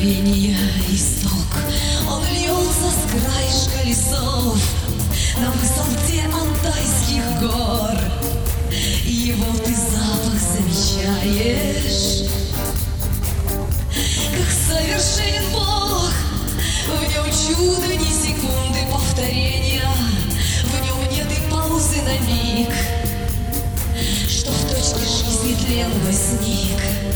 вдохновения исток, он льется с краешка лесов на высоте Алтайских гор. Его ты запах замечаешь, как совершенен Бог. В нем чудо, ни секунды повторения, в нем нет и паузы на миг, что в точке жизни тлен возник.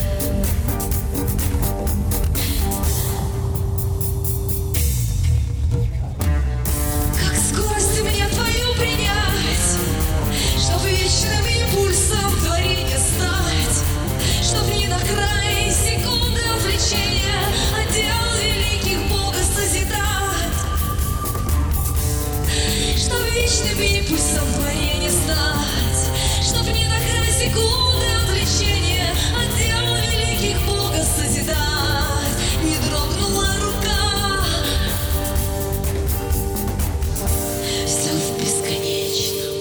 Пульсом творения стать, чтоб не на край секунды отвлечения от дел великих Бога созидать. Не дрогнула рука, все в бесконечном.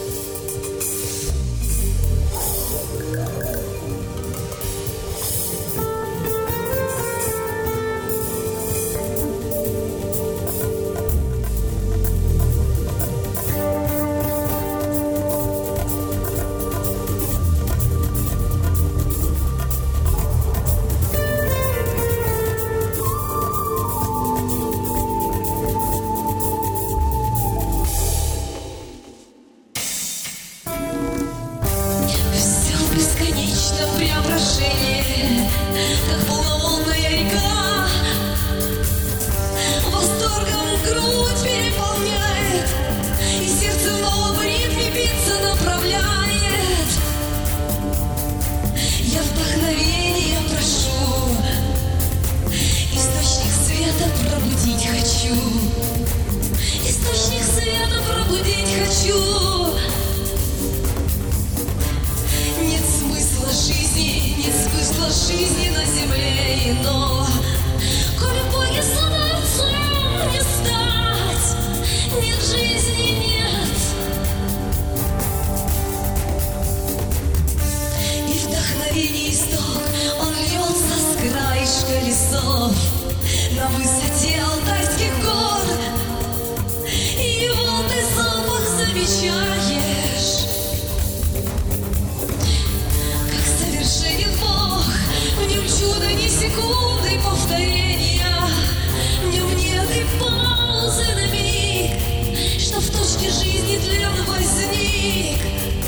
Бесконечном преображении, как полноводная река, восторгом грудь переполняет, и сердце в новом ритме биться направляет. Я вдохновение прошу, источник света пробудить хочу, источник света пробудить хочу. Жизни на земле иного, коли боги сладорцем не стать, нет жизни, нет. И вдохновение исток, он льется с краешка лесов на высоте Алтайских гор. И его ты запах замечаешь, как совершенен Бог. В нем чудо, ни секунды повторения, в нем нет и паузы на миг, что в точке жизни тлен возник.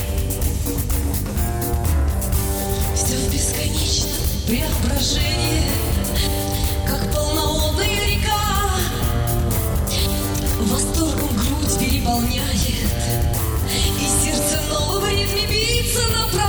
Все в бесконечном преображении, как полноводная река, восторгом грудь переполняет, и сердце в новом ритме биться направляет.